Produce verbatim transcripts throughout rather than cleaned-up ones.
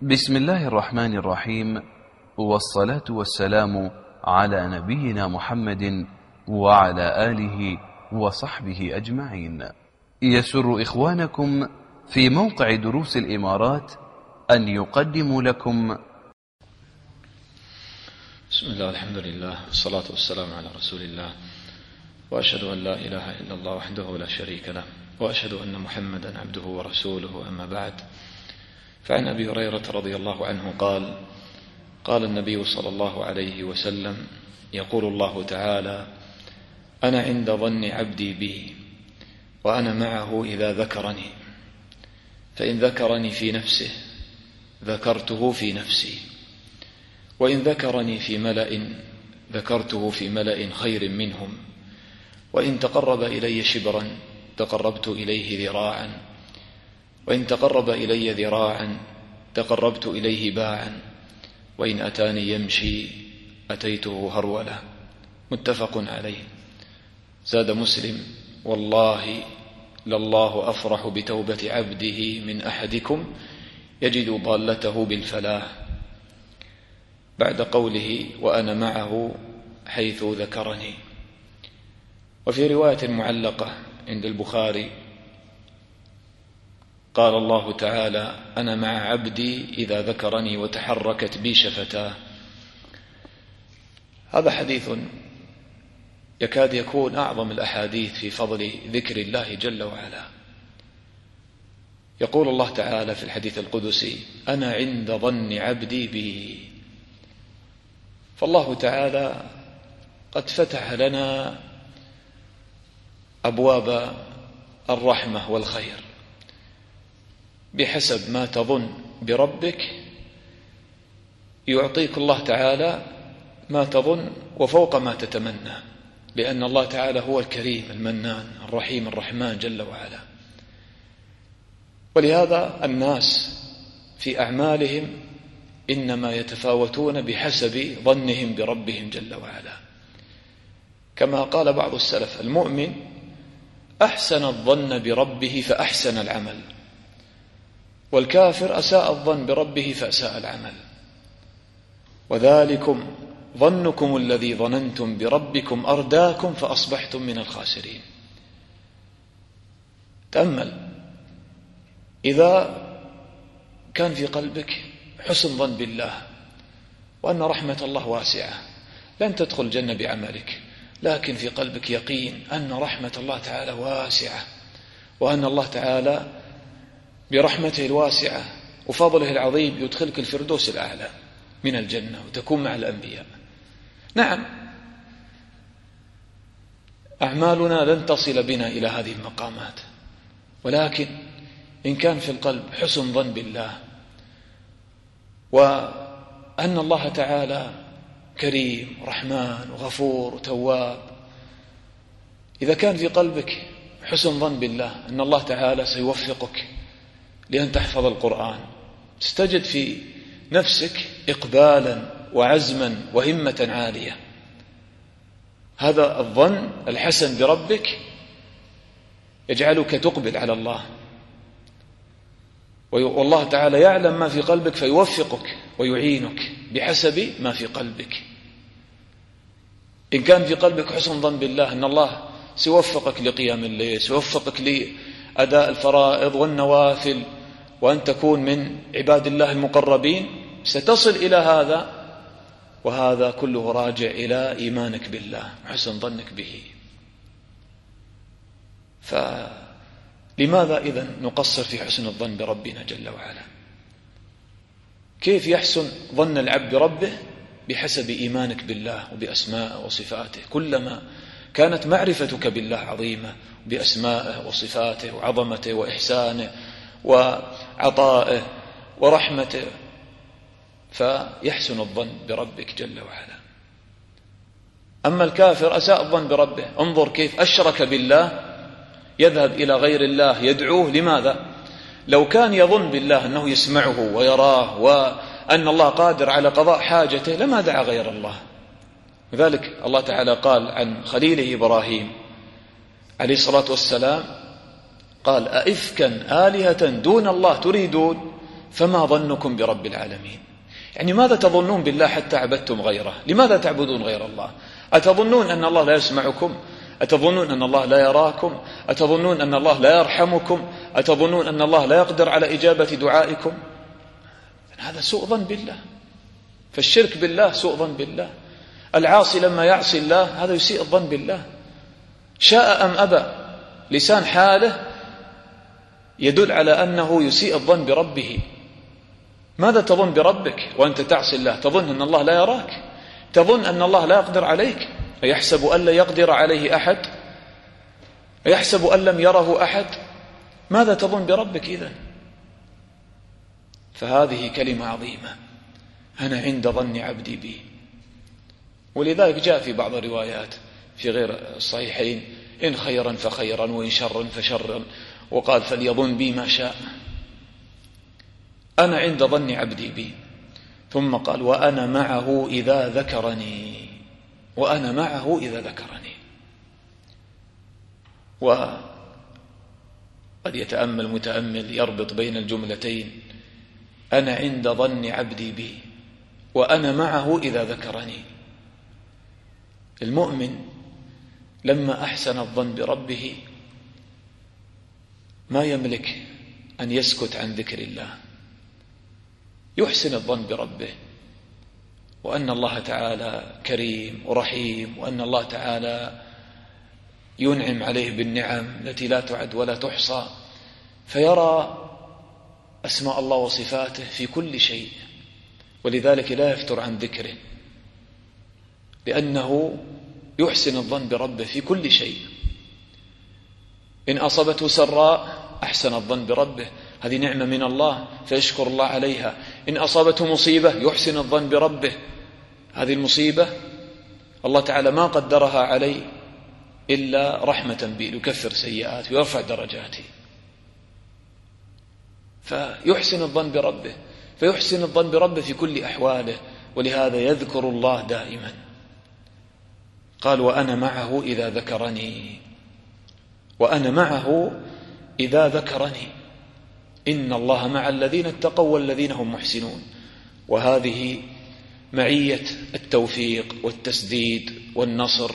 بسم الله الرحمن الرحيم، والصلاة والسلام على نبينا محمد وعلى آله وصحبه أجمعين. يسر إخوانكم في موقع دروس الإمارات أن يقدموا لكم. بسم الله، الحمد لله، والصلاة والسلام على رسول الله، وأشهد أن لا إله إلا الله وحده لا شريك له، وأشهد أن محمدا عبده ورسوله، أما بعد. فعن أبي هريرة رضي الله عنه قال: قال النبي صلى الله عليه وسلم: يقول الله تعالى: أنا عند ظن عبدي بي وأنا معه إذا ذكرني، فإن ذكرني في نفسه ذكرته في نفسي، وإن ذكرني في ملأ ذكرته في ملأ خير منهم، وإن تقرب إلي شبرا تقربت إليه ذراعا، وإن تقرب إلي ذراعا تقربت إليه باعا، وإن أتاني يمشي أتيته هرولة. متفق عليه. زاد مسلم: والله لله أفرح بتوبة عبده من أحدكم يجد ضالته بالفلاح، بعد قوله وأنا معه حيث ذكرني. وفي رواية معلقة عند البخاري قال الله تعالى: أنا مع عبدي إذا ذكرني وتحركت بي شفتاه. هذا حديث يكاد يكون أعظم الأحاديث في فضل ذكر الله جل وعلا. يقول الله تعالى في الحديث القدسي: أنا عند ظن عبدي بي. فالله تعالى قد فتح لنا أبواب الرحمة والخير بحسب ما تظن بربك، يعطيك الله تعالى ما تظن وفوق ما تتمنى، لأن الله تعالى هو الكريم المنان الرحيم الرحمن جل وعلا. ولهذا الناس في أعمالهم إنما يتفاوتون بحسب ظنهم بربهم جل وعلا، كما قال بعض السلف: المؤمن أحسن الظن بربه فأحسن العمل، والكافر أساء الظن بربه فأساء العمل. وذلكم ظنكم الذي ظننتم بربكم أرداكم فأصبحتم من الخاسرين. تأمل، إذا كان في قلبك حسن ظن بالله وأن رحمة الله واسعة، لن تدخل الجنة بعملك، لكن في قلبك يقين أن رحمة الله تعالى واسعة، وأن الله تعالى برحمته الواسعة وفضله العظيم يدخلك الفردوس الأعلى من الجنة وتكون مع الأنبياء. نعم، أعمالنا لن تصل بنا إلى هذه المقامات، ولكن إن كان في القلب حسن ظن بالله وأن الله تعالى كريم رحمن وغفور وتواب، إذا كان في قلبك حسن ظن بالله أن الله تعالى سيوفقك لأن تحفظ القرآن، تستجد في نفسك إقبالا وعزما وهمة عالية. هذا الظن الحسن بربك يجعلك تقبل على الله، والله تعالى يعلم ما في قلبك فيوفقك ويعينك بحسب ما في قلبك. إن كان في قلبك حسن ظن بالله أن الله سيوفقك لقيام الليل، سيوفقك لأداء الفرائض والنوافل، وأن تكون من عباد الله المقربين، ستصل إلى هذا، وهذا كله راجع إلى إيمانك بالله وحسن ظنك به. فلماذا إذن نقصر في حسن الظن بربنا جل وعلا؟ كيف يحسن ظن العبد بربه؟ بحسب إيمانك بالله وبأسمائه وصفاته. كلما كانت معرفتك بالله عظيمة بأسمائه وصفاته وعظمته وإحسانه وعطائه ورحمته، فيحسن الظن بربك جل وعلا. أما الكافر أساء الظن بربه، انظر كيف أشرك بالله، يذهب إلى غير الله يدعوه. لماذا؟ لو كان يظن بالله أنه يسمعه ويراه وأن الله قادر على قضاء حاجته لما دعا غير الله. لذلك الله تعالى قال عن خليله إبراهيم عليه الصلاة والسلام: قال: أئفكا آلهة دون الله تريدون فما ظنكم برب العالمين؟ يعني ماذا تظنون بالله حتى عبدتم غيره؟ لماذا تعبدون غير الله؟ أتظنون أن الله لا يسمعكم؟ أتظنون أن الله لا يراكم؟ أتظنون أن الله لا يرحمكم؟ أتظنون أن الله لا يقدر على إجابة دعائكم؟ هذا سوء ظن بالله. فالشرك بالله سوء ظن بالله. العاصي لما يعصي الله هذا يسيء الظن بالله، شاء أم أبى. لسان حاله يدل على أنه يسيء الظن بربه. ماذا تظن بربك وأنت تعصي الله؟ تظن أن الله لا يراك؟ تظن أن الله لا يقدر عليك؟ أيحسب أن لا يقدر عليه أحد؟ أيحسب أن لم يره أحد؟ ماذا تظن بربك إذن؟ فهذه كلمة عظيمة، أنا عند ظن عبدي بي. ولذلك جاء في بعض الروايات في غير الصحيحين: إن خيرا فخيرا وإن شرا فشرا، وقال: فليظن بي ما شاء. أنا عند ظن عبدي بي. ثم قال: وأنا معه إذا ذكرني. وأنا معه إذا ذكرني. وقد يتأمل متأمل يربط بين الجملتين: أنا عند ظن عبدي بي وأنا معه إذا ذكرني. المؤمن لما أحسن الظن بربه ما يملك أن يسكت عن ذكر الله، يحسن الظن بربه، وأن الله تعالى كريم ورحيم، وأن الله تعالى ينعم عليه بالنعم التي لا تعد ولا تحصى، فيرى أسماء الله وصفاته في كل شيء، ولذلك لا يفتر عن ذكره، لأنه يحسن الظن بربه في كل شيء. إن أصابته سراء أحسن الظن بربه، هذه نعمة من الله فيشكر الله عليها. إن أصابته مصيبة يحسن الظن بربه، هذه المصيبة الله تعالى ما قدرها عليه إلا رحمة بي، يكفر سيئات ويرفع درجاته. فيحسن الظن بربه، فيحسن الظن بربه في كل أحواله، ولهذا يذكر الله دائما. قال: وأنا معه إذا ذكرني. وأنا معه إذا ذكرني. إن الله مع الذين اتقوا والذين هم محسنون. وهذه معية التوفيق والتسديد والنصر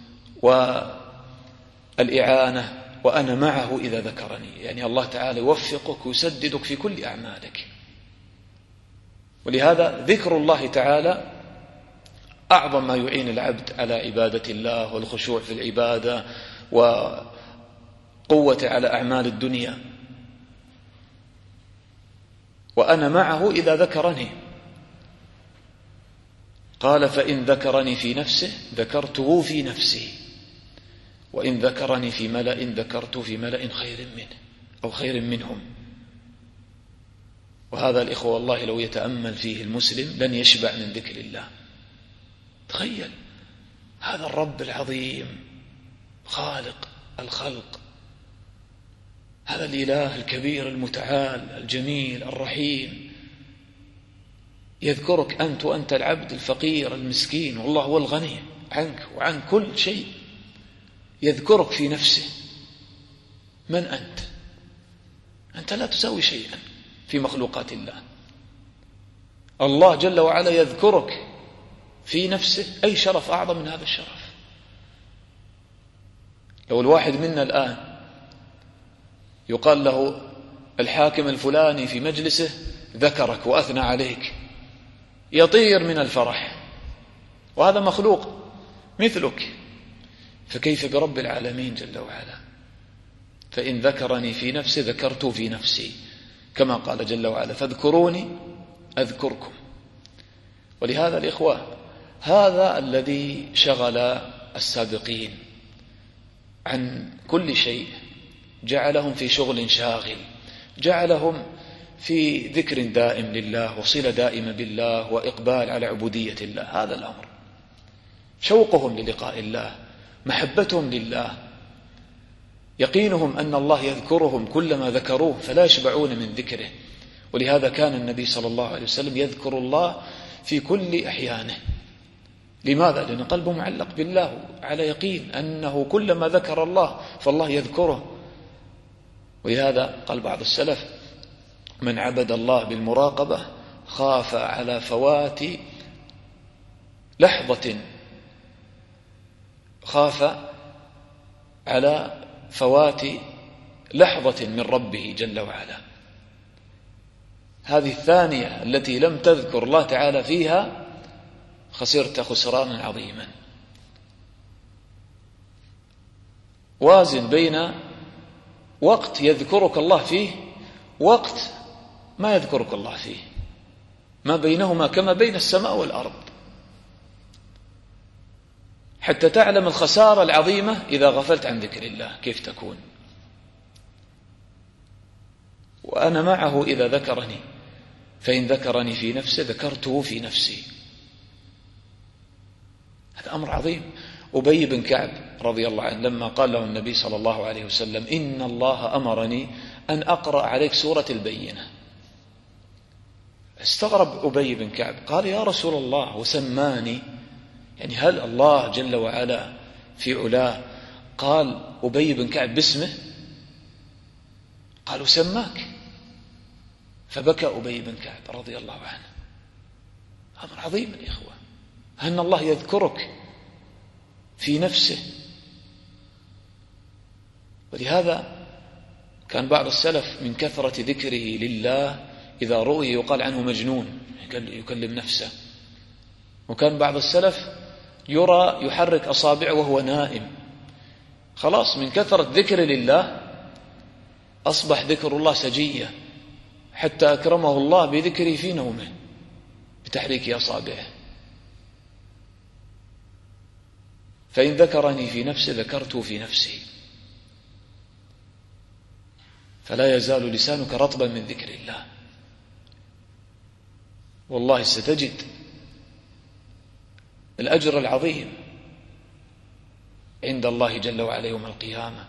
والإعانة. وأنا معه إذا ذكرني، يعني الله تعالى يوفقك ويسددك في كل أعمالك. ولهذا ذكر الله تعالى أعظم ما يعين العبد على عبادة الله والخشوع في العبادة وقوة على أعمال الدنيا. وأنا معه إذا ذكرني. قال: فإن ذكرني في نفسه ذكرته في نفسي، وإن ذكرني في ملأ ذكرته في ملأ خير منه أو خير منهم. وهذا الإخوة والله لو يتأمل فيه المسلم لن يشبع من ذكر الله. تخيل هذا الرب العظيم خالق الخلق، هذا الإله الكبير المتعال الجميل الرحيم، يذكرك أنت وأنت العبد الفقير المسكين، والله هو الغني عنك وعن كل شيء. يذكرك في نفسه. من أنت؟ أنت لا تساوي شيئا في مخلوقات الله. الله جل وعلا يذكرك في نفسه. أي شرف أعظم من هذا الشرف؟ لو الواحد منا الآن يقال له الحاكم الفلاني في مجلسه ذكرك وأثنى عليك، يطير من الفرح، وهذا مخلوق مثلك، فكيف برب العالمين جل وعلا؟ فإن ذكرني في نفسي ذكرته في نفسي، كما قال جل وعلا: فاذكروني أذكركم. ولهذا الإخوة هذا الذي شغل السابقين عن كل شيء، جعلهم في شغل شاغل، جعلهم في ذكر دائم لله وصلة دائمة بالله وإقبال على عبودية الله. هذا الأمر، شوقهم للقاء الله، محبتهم لله، يقينهم أن الله يذكرهم كلما ذكروه فلا يشبعون من ذكره. ولهذا كان النبي صلى الله عليه وسلم يذكر الله في كل أحيانه. لماذا؟ لأن قلبه معلق بالله على يقين أنه كلما ذكر الله فالله يذكره. ولهذا قال بعض السلف: من عبد الله بالمراقبة خاف على فوات لحظة خاف على فوات لحظة من ربه جل وعلا. هذه الثانية التي لم تذكر الله تعالى فيها خسرت خسرانا عظيما. وازن بين وقت يذكرك الله فيه وقت ما يذكرك الله فيه، ما بينهما كما بين السماء والأرض، حتى تعلم الخسارة العظيمة إذا غفلت عن ذكر الله كيف تكون. وأنا معه إذا ذكرني، فإن ذكرني في نفسه ذكرته في نفسي. هذا أمر عظيم. أبي بن كعب رضي الله عنه لما قال له النبي صلى الله عليه وسلم إن الله أمرني أن أقرأ عليك سورة البينة، استغرب أبي بن كعب، قال يا رسول الله وسماني، يعني هل الله جل وعلا في علاه قال أبي بن كعب باسمه؟ قالوا سماك. فبكى أبي بن كعب رضي الله عنه. أمر عظيم يا إخوة، أن الله يذكرك في نفسه. ولهذا كان بعض السلف من كثرة ذكره لله إذا رؤي يقال عنه مجنون يكلم نفسه. وكان بعض السلف يرى يحرك أصابعه وهو نائم، خلاص من كثرة ذكر لله أصبح ذكر الله سجية، حتى أكرمه الله بذكره في نومه بتحريك أصابعه. فإن ذكرني في نفسي ذكرته في نفسي. فلا يزال لسانك رطبا من ذكر الله. والله ستجد الأجر العظيم عند الله جل وعلا يوم القيامة.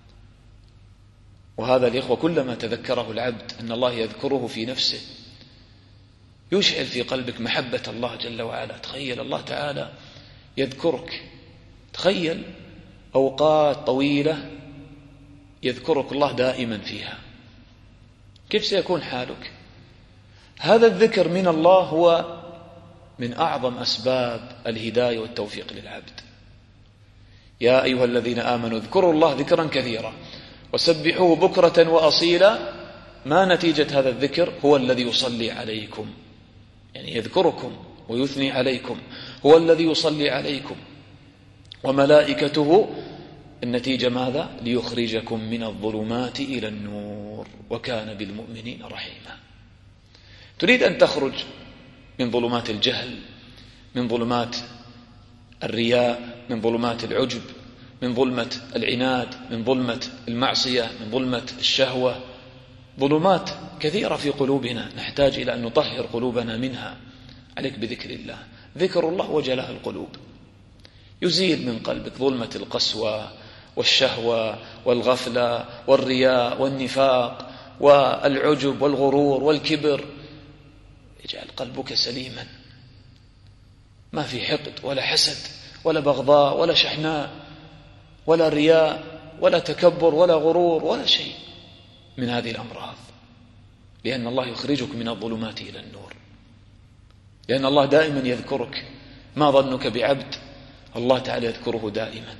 وهذا الإخوة كلما تذكره العبد أن الله يذكره في نفسه يشعل في قلبك محبة الله جل وعلا. تخيل الله تعالى يذكرك، تخيل أوقات طويلة يذكرك الله دائما فيها، كيف سيكون حالك؟ هذا الذكر من الله هو من أعظم أسباب الهداية والتوفيق للعبد. يا أيها الذين آمنوا اذكروا الله ذكرا كثيرا وسبحوه بكرة وأصيلا. ما نتيجة هذا الذكر؟ هو الذي يصلي عليكم، يعني يذكركم ويثني عليكم، هو الذي يصلي عليكم وملائكته. النتيجة ماذا؟ ليخرجكم من الظلمات إلى النور وكان بالمؤمنين رحيما. تريد أن تخرج من ظلمات الجهل، من ظلمات الرياء، من ظلمات العجب، من ظلمة العناد، من ظلمة المعصية، من ظلمة الشهوة. ظلمات كثيرة في قلوبنا نحتاج إلى أن نطهر قلوبنا منها. عليك بذكر الله. ذكر الله وجلاء القلوب يزيل من قلبك ظلمة القسوة والشهوة والغفلة والرياء والنفاق والعجب والغرور والكبر. يجعل قلبك سليما، ما في حقد ولا حسد ولا بغضاء ولا شحناء ولا رياء ولا تكبر ولا غرور ولا شيء من هذه الأمراض، لأن الله يخرجك من الظلمات إلى النور، لأن الله دائما يذكرك. ما ظنك بعبد الله تعالى يذكره دائما.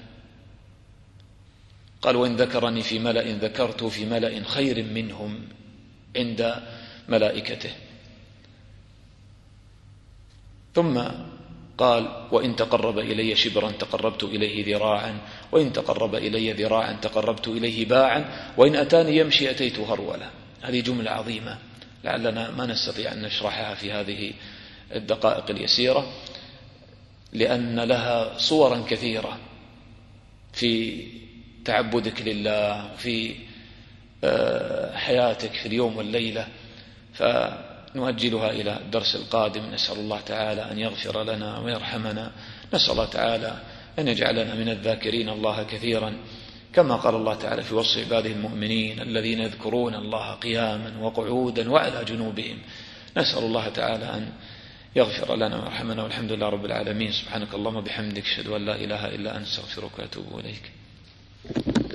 قال وإن ذكرني في ملأ ذكرته في ملأ خير منهم عند ملائكته. ثم قال وإن تقرب إلي شبرا تقربت إليه ذراعا، وإن تقرب إلي ذراعا تقربت إليه باعا، وإن أتاني يمشي أتيت هرولا. هذه جملة عظيمة لعلنا ما نستطيع أن نشرحها في هذه الدقائق اليسيرة، لأن لها صورا كثيرة في تعبدك لله، في حياتك في اليوم والليلة. فنؤجلها إلى الدرس القادم. نسأل الله تعالى أن يغفر لنا ويرحمنا. نسأل الله تعالى أن يجعلنا من الذاكرين الله كثيرا، كما قال الله تعالى في وصف عباده المؤمنين الذين يذكرون الله قياما وقعودا وعلى جنوبهم. نسأل الله تعالى أن يغفر لنا ويرحمنا، والحمد لله رب العالمين. سبحانك اللهم وبحمدك أشهد أن لا إله إلا أنت أستغفرك وأتوب إليك.